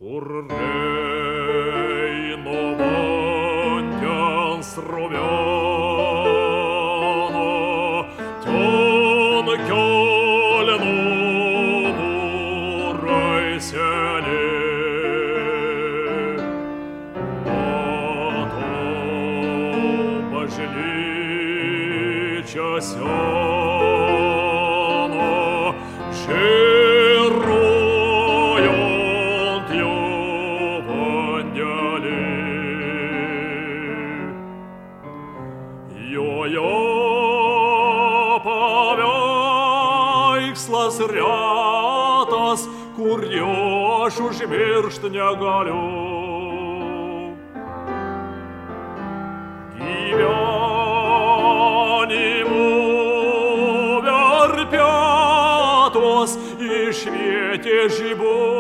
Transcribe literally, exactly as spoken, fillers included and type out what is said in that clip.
kur Reino vandens srovena ten kelnų mūrai seni. Matau bažnyčią seną, žėruojant jo vandenį. Joje paveikslas retas, kurio aš užmiršt negaliu. Gyvenimu verpetos išvietė žibų.